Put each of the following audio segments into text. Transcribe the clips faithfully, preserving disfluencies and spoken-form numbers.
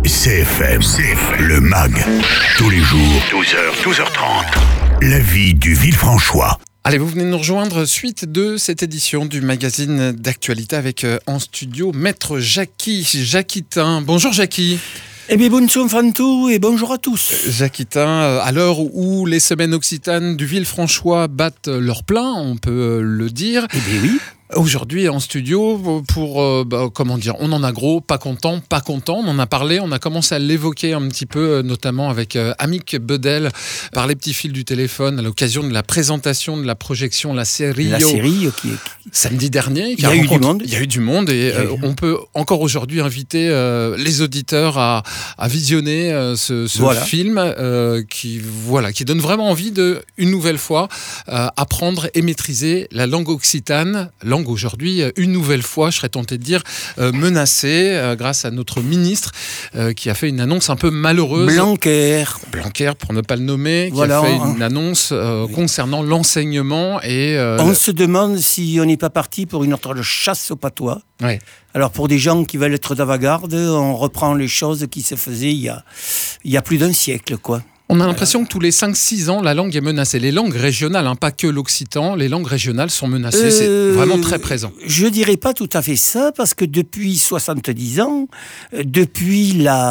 C F M, C F M, le M A G, tous les jours, douze heures, douze heures trente, la vie du Villefranchois. Allez, vous venez de nous rejoindre, suite de cette édition du magazine d'actualité avec euh, en studio Maître Jacky Jacquitin. Bonjour Jacky. Eh bien, bonjour Fantou et bonjour à tous. Jacquitin, à l'heure où les semaines occitanes du Villefranchois battent leur plein, on peut le dire. Eh bien oui. Aujourd'hui en studio pour, euh, bah, comment dire, on en a gros, pas content, pas content, on en a parlé, on a commencé à l'évoquer un petit peu, notamment avec euh, Annick Bedel, par les petits fils du téléphone, à l'occasion de la présentation de la projection, la série, la série qui est... samedi dernier. Qui il y a, a eu du monde. Il y a eu du monde et euh, on peut encore aujourd'hui inviter euh, les auditeurs à, à visionner euh, ce, ce voilà. film euh, qui, voilà, qui donne vraiment envie de, une nouvelle fois, euh, apprendre et maîtriser la langue occitane, langue aujourd'hui, une nouvelle fois, je serais tenté de dire, euh, menacée euh, grâce à notre ministre euh, qui a fait une annonce un peu malheureuse. Blanquer. Blanquer, pour ne pas le nommer, voilà, qui a fait hein. une annonce euh, oui. concernant l'enseignement. Et euh, on le... se demande si on n'est pas parti pour une autre chasse au patois. Ouais. Alors pour des gens qui veulent être d'avant-garde, on reprend les choses qui se faisaient il y a, il y a plus d'un siècle, quoi. On a l'impression que tous les cinq six ans, la langue est menacée. Les langues régionales, hein, pas que l'occitan, les langues régionales sont menacées. Euh, c'est vraiment très présent. Je dirais pas tout à fait ça, parce que depuis soixante-dix ans, depuis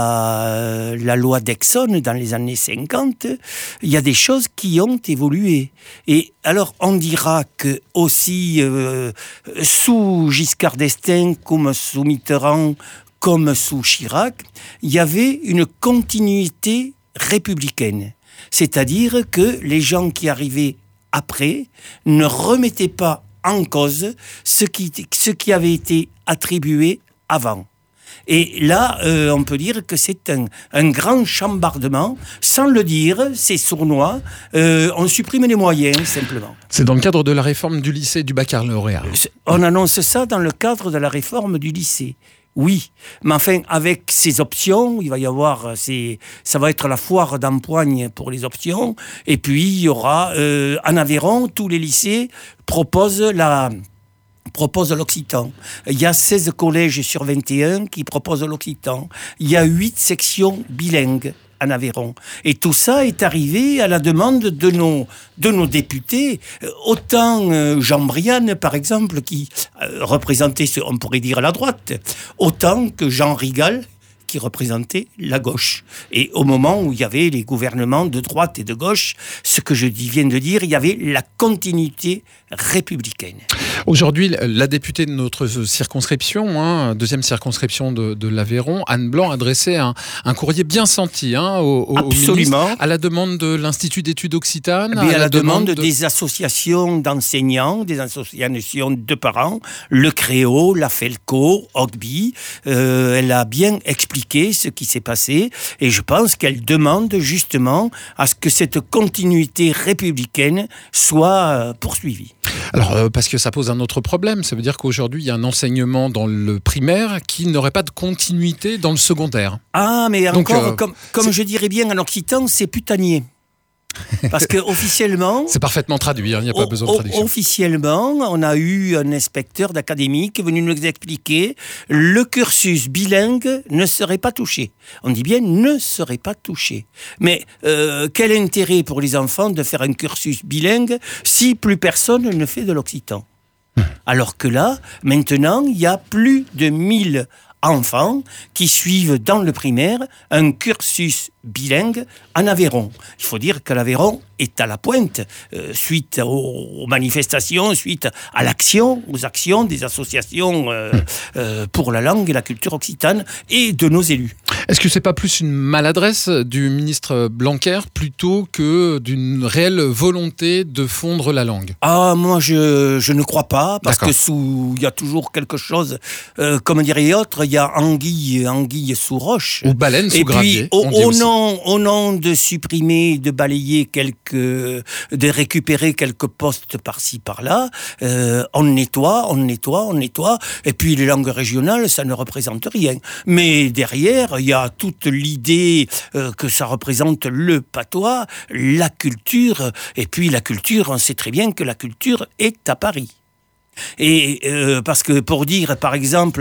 la, la loi d'Exxon dans les années cinquante, il y a des choses qui ont évolué. Et alors, on dira que aussi, euh, sous Giscard d'Estaing, comme sous Mitterrand, comme sous Chirac, il y avait une continuité républicaine. C'est-à-dire que les gens qui arrivaient après ne remettaient pas en cause ce qui, ce qui avait été attribué avant. Et là, euh, on peut dire que c'est un, un grand chambardement. Sans le dire, c'est sournois. Euh, on supprime les moyens, simplement. C'est dans le cadre de la réforme du lycée du baccalauréat. On annonce ça dans le cadre de la réforme du lycée. Oui, mais enfin, avec ces options, il va y avoir, c'est, ça va être la foire d'empoigne pour les options, et puis il y aura, euh, en Aveyron, tous les lycées proposent la... propose l'occitan. Il y a seize collèges sur vingt et un qui proposent l'occitan. Il y a huit sections bilingues en Aveyron. Et tout ça est arrivé à la demande de nos, de nos députés. Autant euh, Jean Briane, par exemple, qui euh, représentait, on pourrait dire, la droite, autant que Jean Rigal, qui représentait la gauche. Et au moment où il y avait les gouvernements de droite et de gauche, ce que je viens de dire, il y avait la continuité républicaine. Aujourd'hui, la députée de notre circonscription, hein, deuxième circonscription de, de l'Aveyron, Anne Blanc, a adressé un, un courrier bien senti hein, au, au, Absolument. au ministre, à la demande de l'Institut d'études occitanes, à, à la, la demande, demande de... des associations d'enseignants, des associations de parents, le Créo, la Felco, Ogby. Euh, elle a bien expliqué ce qui s'est passé et je pense qu'elle demande justement à ce que cette continuité républicaine soit poursuivie. Alors, euh, parce que ça pose un autre problème, ça veut dire qu'aujourd'hui, il y a un enseignement dans le primaire qui n'aurait pas de continuité dans le secondaire. Ah, mais Donc, encore, euh, comme, comme je dirais bien en occitan, c'est putanier. Parce que officiellement, c'est parfaitement traduit, il hein, n'y a pas o- besoin de traduction. Officiellement, on a eu un inspecteur d'académie qui est venu nous expliquer le cursus bilingue ne serait pas touché. On dit bien ne serait pas touché. Mais euh, quel intérêt pour les enfants de faire un cursus bilingue si plus personne ne fait de l'occitan ? Hum. Alors que là, maintenant, il y a plus de mille enfants qui suivent dans le primaire un cursus bilingue en Aveyron. Il faut dire que l'Aveyron est à la pointe euh, suite aux, aux manifestations, suite à l'action, aux actions des associations euh, euh, pour la langue et la culture occitane et de nos élus. Est-ce que c'est pas plus une maladresse du ministre Blanquer plutôt que d'une réelle volonté de fondre la langue ? Ah, moi je, je ne crois pas, parce D'accord. que sous il y a toujours quelque chose, euh, comme dirait l'autre, il y a anguille, anguille sous roche. Ou baleine sous et gravier. Et puis, au, on dit au aussi. nom, au nom de supprimer, de balayer quelques, de récupérer quelques postes par-ci, par-là, euh, on nettoie, on nettoie, on nettoie, et puis les langues régionales, ça ne représente rien. Mais derrière, il y a toute l'idée euh, que ça représente le patois, la culture, et puis la culture, on sait très bien que la culture est à Paris. Et euh, parce que pour dire, par exemple,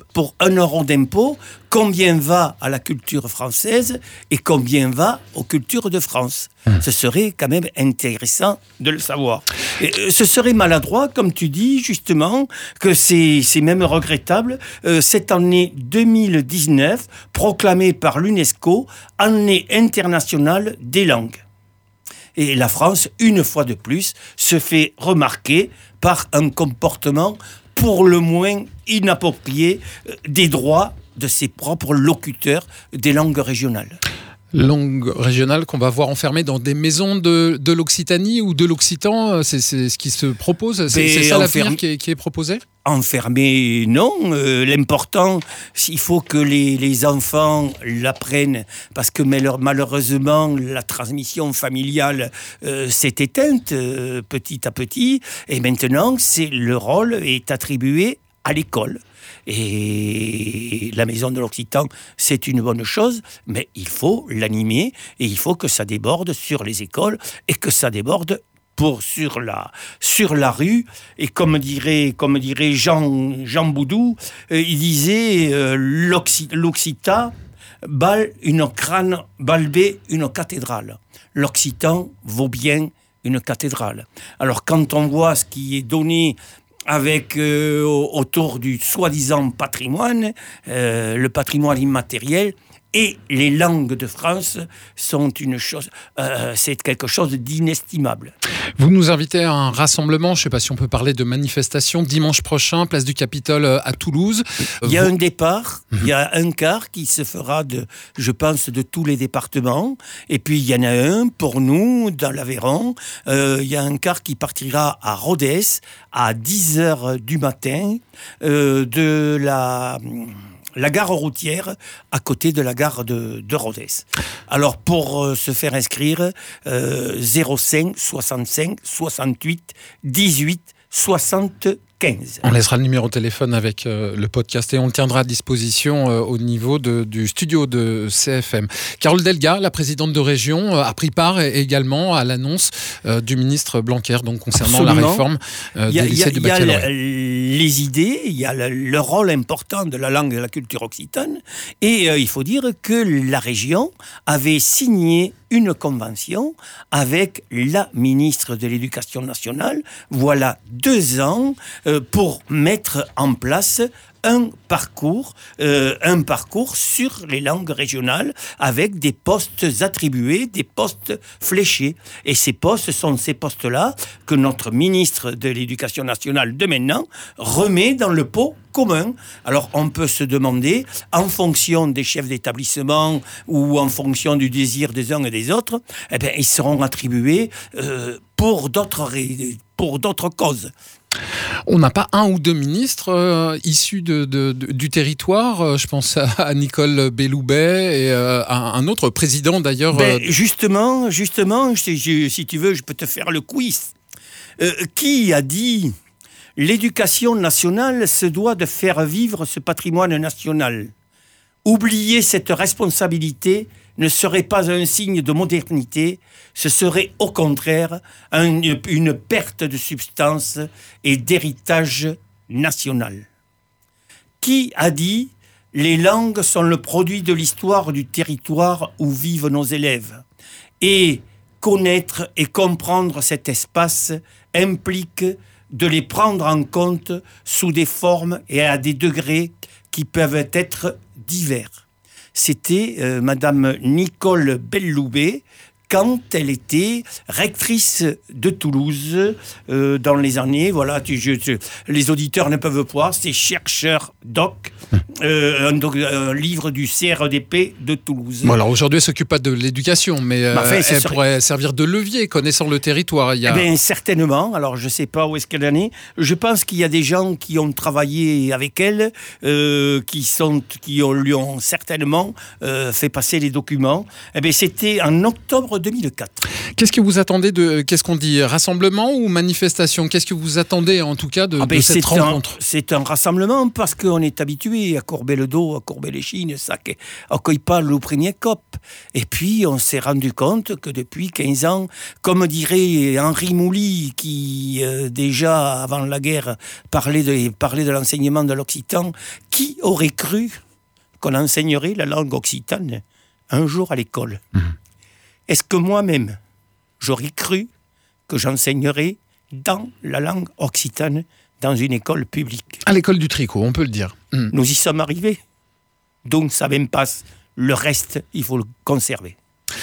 pour un euro d'impôt, combien va à la culture française et combien va aux cultures de France. Mmh. Ce serait quand même intéressant de le savoir. Et ce serait maladroit, comme tu dis, justement, que c'est, c'est même regrettable. Euh, cette année deux mille dix-neuf, proclamée par l'UNESCO, année internationale des langues. Et la France, une fois de plus, se fait remarquer par un comportement pour le moins inapproprié des droits de ses propres locuteurs des langues régionales. Langue régionale qu'on va voir enfermée dans des maisons de, de l'Occitanie ou de l'Occitan, c'est, c'est ce qui se propose, c'est, c'est ça l'avenir qui est, qui est proposé ? Enfermé, non. Euh, l'important, il faut que les, les enfants l'apprennent, parce que malheureusement, la transmission familiale euh, s'est éteinte euh, petit à petit, et maintenant, c'est, le rôle est attribué à l'école. Et la Maison de l'Occitan, c'est une bonne chose, mais il faut l'animer et il faut que ça déborde sur les écoles et que ça déborde pour, sur, la, sur la rue. Et comme dirait, comme dirait Jean, Jean Boudou, euh, il disait euh, l'Occ- l'Occitan bal une crâne, balbé une cathédrale. L'Occitan vaut bien une cathédrale. Alors quand on voit ce qui est donné avec euh, autour du soi-disant patrimoine, euh, le patrimoine immatériel et les langues de France sont une chose, euh, c'est quelque chose d'inestimable. Vous nous invitez à un rassemblement, je ne sais pas si on peut parler de manifestation, dimanche prochain, place du Capitole à Toulouse. Il y a Vous... un départ, mmh. il y a un quart qui se fera, de, je pense, de tous les départements. Et puis il y en a un pour nous, dans l'Aveyron. Euh, il y a un quart qui partira à Rodez à dix heures du matin euh, de la... la gare routière à côté de la gare de, de Rodez. Alors, pour euh, se faire inscrire, euh, zéro cinq soixante-cinq soixante-huit dix-huit soixante-quinze. On laissera le numéro de téléphone avec euh, le podcast et on le tiendra à disposition euh, au niveau de, du studio de C F M. Carole Delga, la présidente de région, euh, a pris part également à l'annonce euh, du ministre Blanquer donc, concernant Absolument. la réforme euh, des lycées du baccalauréat. Il y a les idées, il y a le, le rôle important de la langue et de la culture occitane et euh, il faut dire que la région avait signé une convention avec la ministre de l'Éducation nationale, voilà deux ans, euh, pour mettre en place un parcours, euh, un parcours sur les langues régionales avec des postes attribués, des postes fléchés. Et ces postes sont ces postes-là que notre ministre de l'Éducation nationale de maintenant remet dans le pot commun. Alors on peut se demander, en fonction des chefs d'établissement ou en fonction du désir des uns et des autres, eh bien, ils seront attribués euh, pour d'autres, pour d'autres causes. On n'a pas un ou deux ministres euh, issus de, de, de, du territoire. Euh, je pense à, à Nicole Belloubet et euh, à un autre président d'ailleurs. Ben, euh... Justement, justement, je, je, si tu veux, je peux te faire le quiz. Euh, qui a dit l'éducation nationale se doit de faire vivre ce patrimoine national? Oublier cette responsabilité ne serait pas un signe de modernité, ce serait au contraire un, une perte de substance et d'héritage national. Qui a dit « Les langues sont le produit de l'histoire du territoire où vivent nos élèves » et connaître et comprendre cet espace implique de les prendre en compte sous des formes et à des degrés qui peuvent être divers. C'était euh, Madame Nicole Belloubet quand elle était rectrice de Toulouse euh, dans les années, voilà, tu, je, je, les auditeurs ne peuvent pas, c'est chercheur doc, euh, un, un livre du C R D P de Toulouse. Bon, alors aujourd'hui, elle ne s'occupe pas de l'éducation, mais euh, enfin, elle serait... pourrait servir de levier, connaissant le territoire. Il y a... Eh bien, certainement, alors je ne sais pas où est-ce qu'elle en est. Je pense qu'il y a des gens qui ont travaillé avec elle, euh, qui, sont, qui ont, lui ont certainement euh, fait passer les documents. Eh bien, c'était en octobre octobre deux mille quatre. Qu'est-ce que vous attendez de, qu'est-ce qu'on dit, rassemblement ou manifestation? Qu'est-ce que vous attendez en tout cas de, ah ben de cette c'est rencontre? un, C'est un rassemblement parce qu'on est habitué à courber le dos, à courber les chines, ça accueille pas le premier cop. Et puis on s'est rendu compte que depuis quinze ans, comme dirait Henri Mouly, qui euh, déjà avant la guerre parlait de, parlait de l'enseignement de l'occitan, qui aurait cru qu'on enseignerait la langue occitane un jour à l'école? Mmh. Est-ce que moi-même, j'aurais cru que j'enseignerais dans la langue occitane dans une école publique? À l'école du tricot, on peut le dire. Mmh. Nous y sommes arrivés. Donc ça même passe. Le reste, il faut le conserver.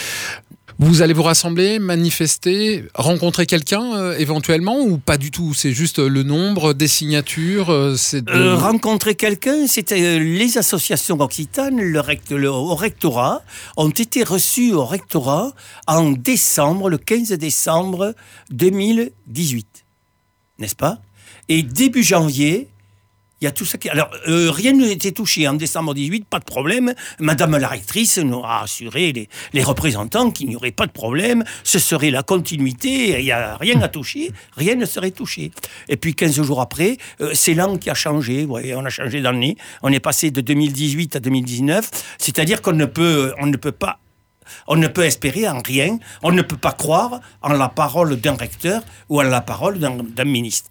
Vous allez vous rassembler, manifester, rencontrer quelqu'un euh, éventuellement ou pas du tout? C'est juste le nombre, des signatures euh, c'est de... euh, Rencontrer quelqu'un, c'était euh, les associations occitanes le rect- le, au rectorat ont été reçues au rectorat en décembre, le quinze décembre deux mille dix-huit. N'est-ce pas? Et début janvier, il y a tout ça qui... Alors, euh, rien n'était touché en décembre dix-huit, pas de problème. Madame la rectrice nous a assuré, les, les représentants, qu'il n'y aurait pas de problème. Ce serait la continuité, il n'y a rien à toucher, rien ne serait touché. Et puis, quinze jours après, euh, c'est l'an qui a changé. Ouais, on a changé d'année. On est passé de deux mille dix-huit à deux mille dix-neuf. C'est-à-dire qu'on ne peut, on ne peut pas... On ne peut espérer en rien, on ne peut pas croire en la parole d'un recteur ou en la parole d'un, d'un ministre.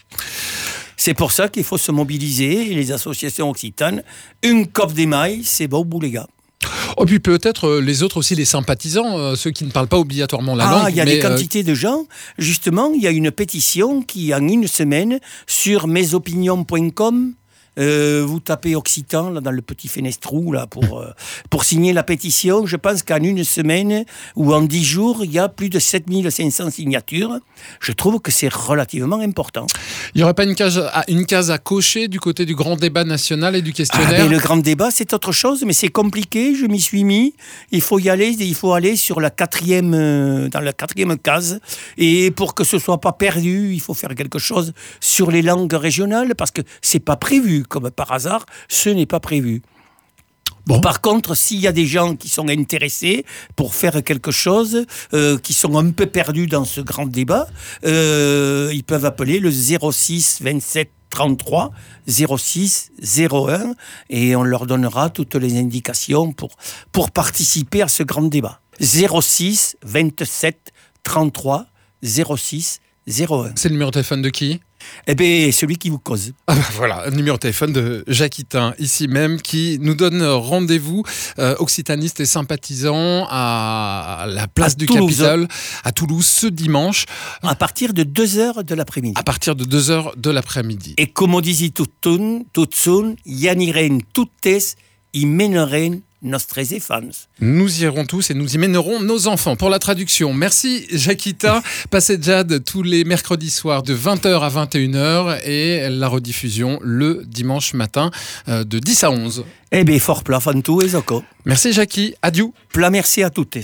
C'est pour ça qu'il faut se mobiliser, et les associations occitanes, une cope d'émail, c'est bon au bout les gars. Oh, puis peut-être euh, les autres aussi, les sympathisants, euh, ceux qui ne parlent pas obligatoirement la ah, langue. Ah, il y a mais, des quantités euh... de gens. Justement, il y a une pétition qui, en une semaine, sur mesopinions point com, Euh, vous tapez Occitan là, dans le petit fenestrou là, pour, euh, pour signer la pétition. Je pense qu'en une semaine ou en dix jours, il y a plus de sept mille cinq cents signatures. Je trouve que c'est relativement important. Il n'y aurait pas une case, à, une case à cocher du côté du grand débat national et du questionnaire? Ah, mais le grand débat, c'est autre chose, mais c'est compliqué. Je m'y suis mis. Il faut y aller. Il faut aller sur la quatrième, euh, dans la quatrième case. Et pour que ce soit pas perdu, il faut faire quelque chose sur les langues régionales parce que c'est pas prévu. Comme par hasard, ce n'est pas prévu. Bon. Par contre, s'il y a des gens qui sont intéressés pour faire quelque chose, euh, qui sont un peu perdus dans ce grand débat, euh, ils peuvent appeler le zéro six vingt-sept trente-trois zéro six zéro un et on leur donnera toutes les indications pour, pour participer à ce grand débat. zéro six vingt-sept trente-trois zéro six zéro un. C'est le numéro de téléphone de qui? Eh bien, celui qui vous cause. Ah ben voilà, le numéro de téléphone de Jacques Hitin, ici même, qui nous donne rendez-vous, euh, occitaniste et sympathisant, à la place à du Toulouse. Capitole, à Toulouse, ce dimanche. À partir de deux heures de l'après-midi. À partir de deux heures de l'après-midi. Et comme disi tuttun, tutsun, ianiren tuttes, imeneren nostres fans. Nous y irons tous et nous y mènerons nos enfants. Pour la traduction, merci Jacques Hitin. Passez Jade tous les mercredis soirs de vingt heures à vingt et une heures et la rediffusion le dimanche matin euh, de dix à onze. Eh bien, fort plat, fantou et zoko. Merci Jackie, adieu. Plat merci à toutes.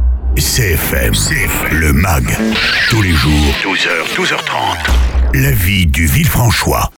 C F M, C F M, le MAG, tous les jours, douze heures, douze heures trente. La vie du Villefranchois.